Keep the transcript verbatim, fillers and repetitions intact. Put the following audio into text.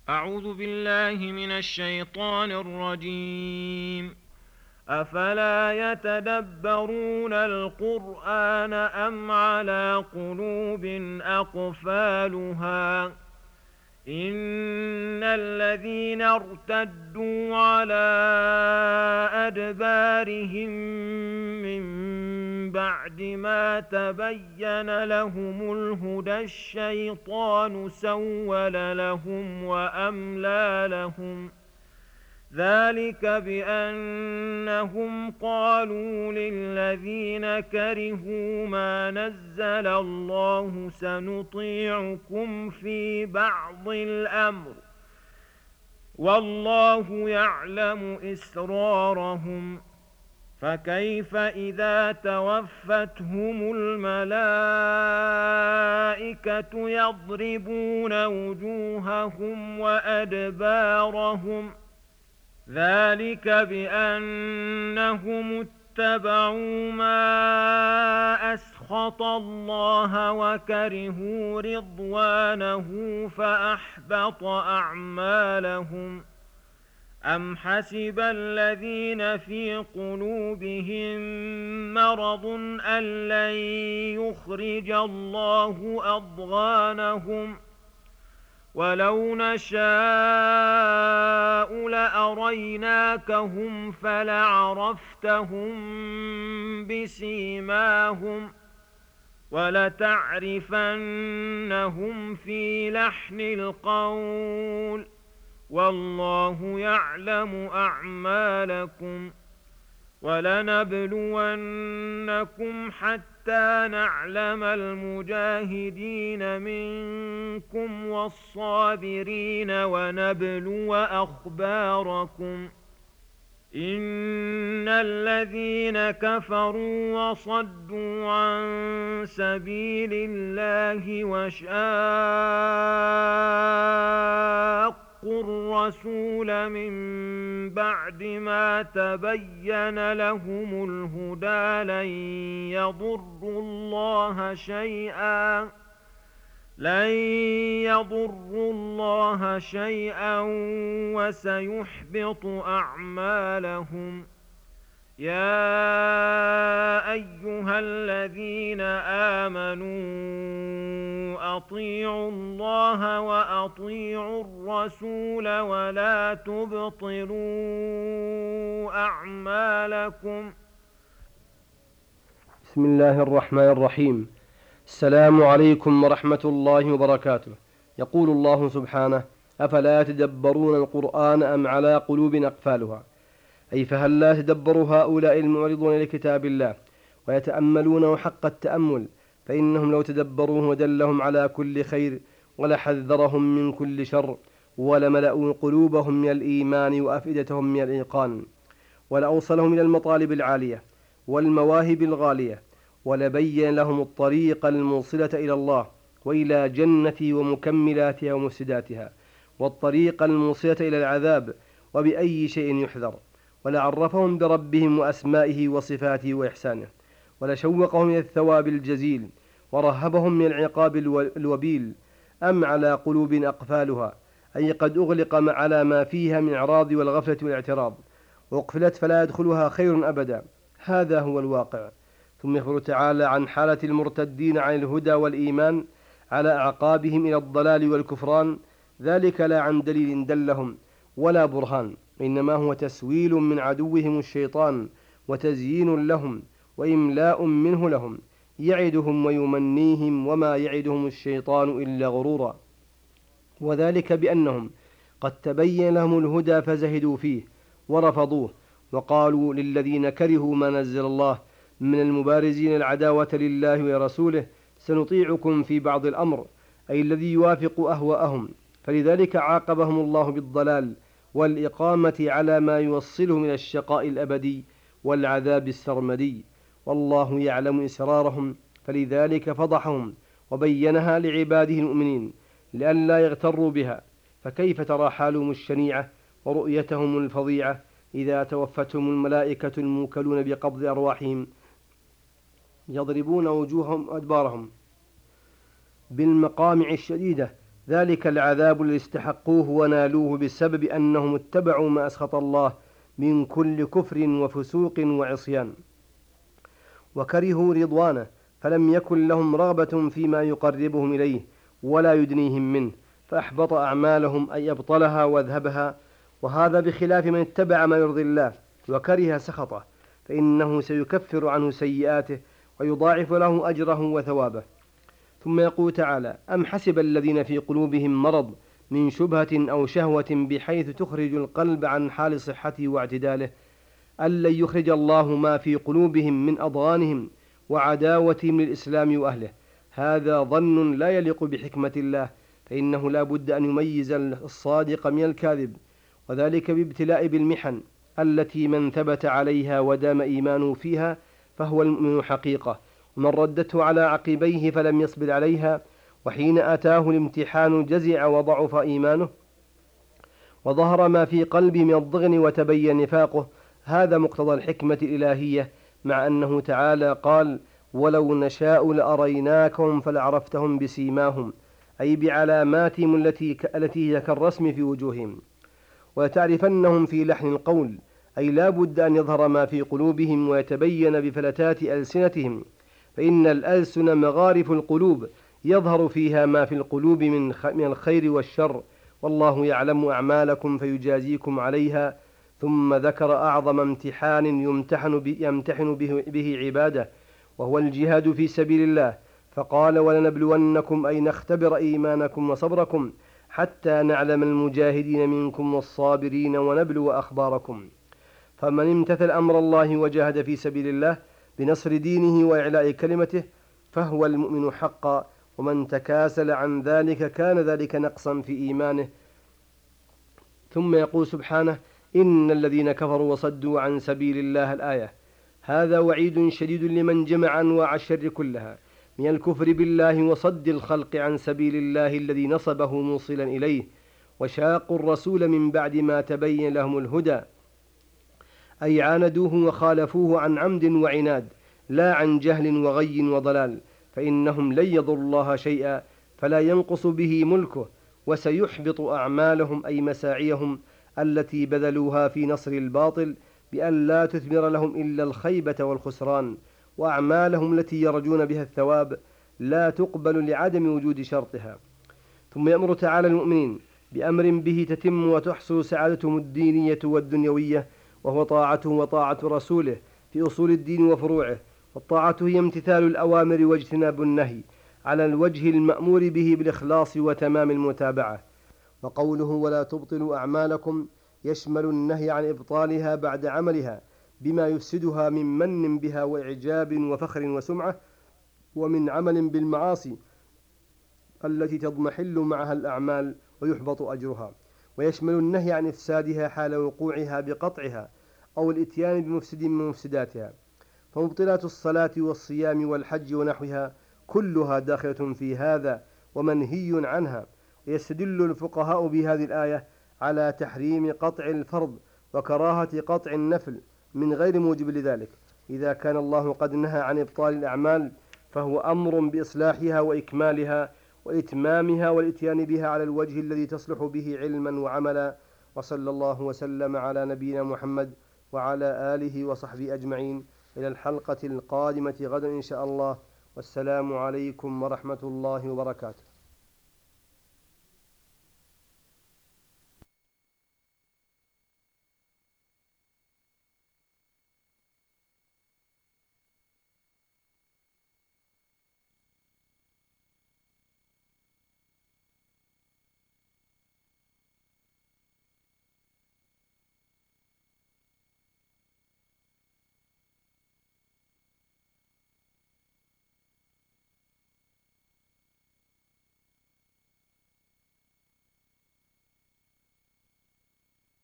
أعوذ بالله من الشيطان الرجيم. أفلا يتدبرون القرآن أم على قلوب أقفالها إن الذين ارتدوا على أدبارهم من بعد ما تبين لهم الهدى الشيطان سول لهم وأملى لهم ذلك بأنهم قالوا للذين كرهوا ما نزل الله سنطيعكم في بعض الأمر والله يعلم إسرارهم فكيف إذا توفتهم الملائكة يضربون وجوههم وأدبارهم ذلك بأنهم اتبعوا ما أسخط الله وكرهوا رضوانه فأحبط أعمالهم أم حسب الذين في قلوبهم مرض أن لن يخرج الله أضغانهم ولو نشاء لأريناكهم فلعرفتهم بسيماهم ولتعرفنهم في لحن القول والله يعلم أعمالكم ولنبلونكم حتى نعلم المجاهدين منكم والصابرين ونبلو أخباركم إن الذين كفروا وصدوا عن سبيل الله وشاقوا الرسول من بعد ما تبين لهم الهدى لن يضروا الله شيئا لن يضروا الله شيئا وسيحبط أعمالهم يا أيها الذين آمنوا أطيعوا الله وأطيعوا الرسول ولا تبطلوا أعمالكم. بسم الله الرحمن الرحيم. السلام عليكم ورحمة الله وبركاته. يقول الله سبحانه: أفلا يتدبرون القرآن أم على قلوب أقفالها، أي فهل لا يتدبر هؤلاء المعرضون لكتاب الله ويتأملونه حق التأمل، فإنهم لو تدبروه ودلهم على كل خير ولحذرهم من كل شر ولملأوا قلوبهم من الإيمان وأفئدتهم من الإيقان ولأوصلهم إلى المطالب العالية والمواهب الغالية ولبين لهم الطريق الموصلة إلى الله وإلى جنة ومكملاتها ومفسداتها والطريق الموصلة إلى العذاب وبأي شيء يحذر، ولعرفهم بربهم وأسمائه وصفاته وإحسانه، ولشوقهم إلى الثواب الجزيل ورهبهم من العقاب الوبيل. أم على قلوب أقفالها، أي قد أغلق على ما فيها من إعراض والغفلة والاعتراض، وأقفلت فلا يدخلها خير أبدا. هذا هو الواقع. ثم يخبر تعالى عن حالة المرتدين عن الهدى والإيمان على أعقابهم إلى الضلال والكفران، ذلك لا عن دليل دلهم ولا برهان، إنما هو تسويل من عدوهم الشيطان وتزيين لهم وإملاء منه لهم، يعدهم ويمنيهم وما يعدهم الشيطان إلا غرورا، وذلك بأنهم قد تبين لهم الهدى فزهدوا فيه ورفضوه، وقالوا للذين كرهوا ما نزل الله من المبارزين العداوة لله ورسوله سنطيعكم في بعض الأمر، أي الذي يوافق أهواءهم، فلذلك عاقبهم الله بالضلال والإقامة على ما يوصلهم إلى الشقاء الأبدي والعذاب السرمدي، والله يعلم إسرارهم، فلذلك فضحهم وبينها لعباده المؤمنين لئلا يغتروا بها. فكيف ترى حالهم الشنيعة ورؤيتهم الفظيعة إذا توفتهم الملائكة الموكلون بقبض أرواحهم يضربون وجوههم وأدبارهم بالمقامع الشديدة ذلك العذاب الذي استحقوه ونالوه بسبب أنهم اتبعوا ما أسخط الله من كل كفر وفسوق وعصيان، وكرهوا رضوانه، فلم يكن لهم رغبة فيما يقربهم إليه ولا يدنيهم منه، فأحبط أعمالهم أي أبطلها واذهبها. وهذا بخلاف من اتبع ما يرضي الله وكره سخطه، فإنه سيكفر عنه سيئاته ويضاعف له أجره وثوابه. ثم يقول تعالى: أم حسب الذين في قلوبهم مرض من شبهة أو شهوة بحيث تخرج القلب عن حال صحته واعتداله أن لن يخرج الله ما في قلوبهم من أضغانهم وعداوتهم للإسلام وأهله. هذا ظن لا يليق بحكمة الله، فإنه لا بد أن يميز الصادق من الكاذب، وذلك بابتلاء بالمحن التي من ثبت عليها ودام إيمانه فيها فهو المؤمن حقيقة، ومن ردته على عقبيه فلم يصبر عليها وحين أتاه الامتحان جزع وضعف إيمانه وظهر ما في قلبه من الضغن وتبين نفاقه. هذا مقتضى الحكمة الإلهية، مع أنه تعالى قال: ولو نشاء لأريناكهم فلعرفتهم بسيماهم، أي بعلاماتهم التي التي كالرسم في وجوههم، وتعرفنهم في لحن القول، أي لا بد أن يظهر ما في قلوبهم ويتبين بفلتات ألسنتهم، فإن الألسن مغارف القلوب يظهر فيها ما في القلوب من من الخير والشر، والله يعلم أعمالكم فيجازيكم عليها. ثم ذكر أعظم امتحان يمتحن يمتحن به, به عباده، وهو الجهاد في سبيل الله، فقال: ولنبلونكم أي نختبر إيمانكم وصبركم حتى نعلم المجاهدين منكم والصابرين ونبلو أخباركم. فمن امتثل أمر الله وجاهد في سبيل الله بنصر دينه وإعلاء كلمته فهو المؤمن حقا، ومن تكاسل عن ذلك كان ذلك نقصا في إيمانه. ثم يقول سبحانه: إن الذين كفروا وصدوا عن سبيل الله الآية. هذا وعيد شديد لمن جمع أنواع الشر كلها من الكفر بالله وصد الخلق عن سبيل الله الذي نصبه موصلا إليه، وشاقوا الرسول من بعد ما تبين لهم الهدى، أي عاندوه وخالفوه عن عمد وعناد لا عن جهل وغي وضلال، فإنهم لن يضروا الله شيئا فلا ينقص به ملكه، وسيحبط أعمالهم أي مساعيهم التي بذلوها في نصر الباطل بأن لا تثمر لهم إلا الخيبة والخسران، وأعمالهم التي يرجون بها الثواب لا تقبل لعدم وجود شرطها. ثم يأمر تعالى المؤمنين بأمر به تتم وتحصل سعادتهم الدينية والدنيوية، وهو طاعته وطاعة رسوله في أصول الدين وفروعه. والطاعة هي امتثال الأوامر واجتناب النهي على الوجه المأمور به بالإخلاص وتمام المتابعة. وقوله: ولا تبطلوا أعمالكم يشمل النهي عن إبطالها بعد عملها بما يفسدها من من بها وإعجاب وفخر وسمعة، ومن عمل بالمعاصي التي تضمحل معها الأعمال ويحبط أجرها. ويشمل النهي عن إفسادها حال وقوعها بقطعها أو الإتيان بمفسد من مفسداتها، فمبطلات الصلاة والصيام والحج ونحوها كلها داخلة في هذا ومنهي عنها. يستدل الفقهاء بهذه الآية على تحريم قطع الفرض وكراهة قطع النفل من غير موجب لذلك. إذا كان الله قد نهى عن إبطال الأعمال فهو أمر بإصلاحها وإكمالها وإتمامها والإتيان بها على الوجه الذي تصلح به علما وعملا. وصلى الله وسلم على نبينا محمد وعلى آله وصحبه أجمعين. إلى الحلقة القادمة غدا إن شاء الله، والسلام عليكم ورحمة الله وبركاته.